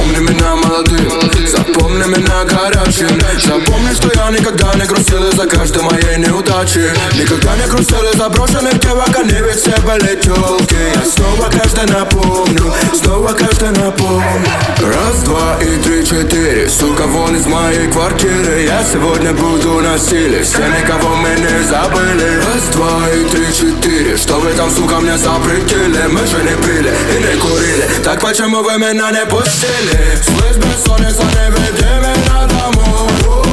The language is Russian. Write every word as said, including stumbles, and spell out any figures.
Запомни меня молодым, запомни меня горячим. Запомни, что я никогда не грустил из-за каждой моей неудачи. Никогда не грустил из-за брошенных девок, они ведь все были тёлки. Я снова каждый напомню, снова каждый напомню. Раз, два и три, четыре, сука, вон из моей квартиры. Я сегодня буду на силе, все никого мы не забыли. Раз, два и три, четыре, что вы там, сука, мне запретили? Мы же не пили и не курили, так почему вы меня не пустили? Слышь, бессонница, не веди меня домой.